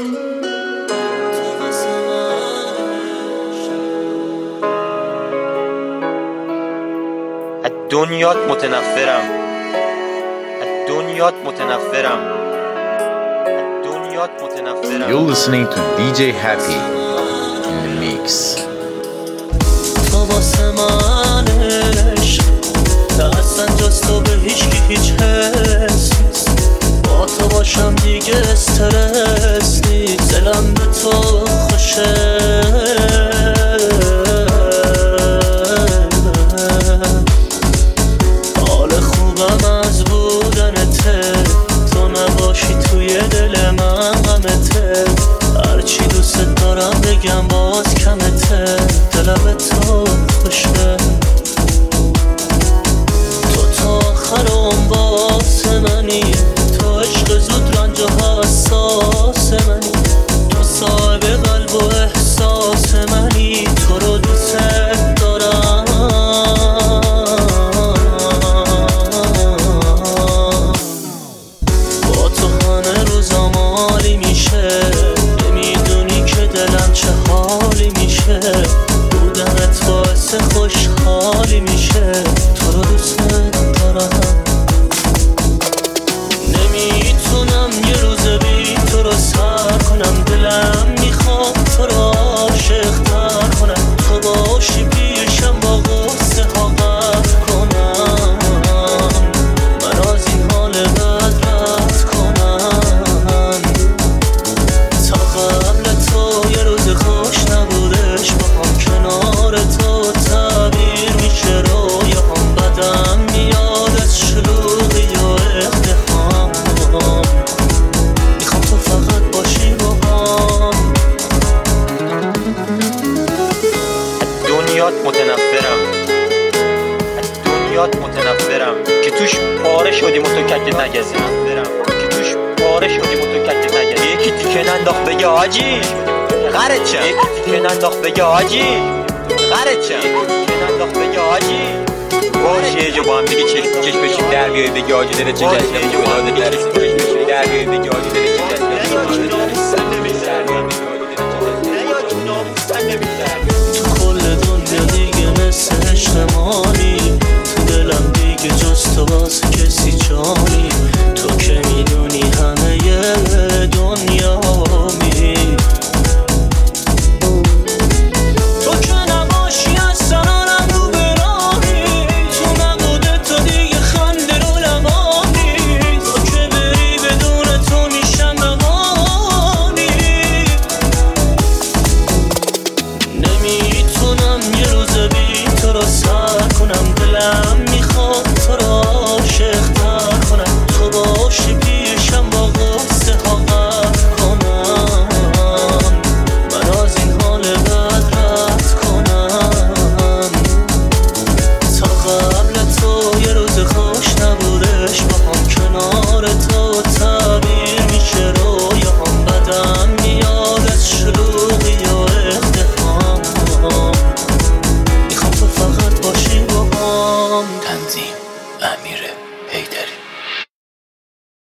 دنیات متنفرم، دنیات متنفرم، دنیات متنفرم. You're listening to DJ Happy in the mix. تو واسه من عشق اصلا جز تو به هیچ حس نیست. با تو باشم دیگه استرس نیست. دلم به تو خوشه، حال خوبم از بودنته. تو نباشی توی دل من غمته. هرچی دوست دارم بگم باز کمته. دلم به تو خوشه. تو آخر اون باس منی. تو عشق زود رنج و حساس منی. تو صاحب قلب و احساس منی. تو رو دوست دارم. با تو همه روزام عالی میشه. نمیدونی که دلم چه حالی میشه. بودنت باعث خوشحالی میشه. تو رو دوست دارم. نمیتونم یه روز بی تو رو سر کنم. دلم میخواد تو رو عاشق تر کنم. تو باشی پیشم با غصه ها قهر کنم. من از این حال بد رد کنم. تا قبل تو یه روز خوش نبودش. با هم کنار تو تعبیر میشه رویاهام. بدم میاد از شلوغی و اقتحام. میخوام تو فقط باشی با هم. دنیات متنفرم، دنیات متنفرم. که توش پاره شدیم و تو ککت نگزی. که توش پاره شدیم و تو ککت نگزی. یکی تیکه ننداخت بگه آجی غرت چم. یکی تیکه ننداخت بگه آجی غرت چم. تیکه ننداخت بگه آجی باشه. یه جا با هم دیگه چشم در بیایی بگه آجی دلت چه گشنه. یه جا با هم دیگه در بیایی بگه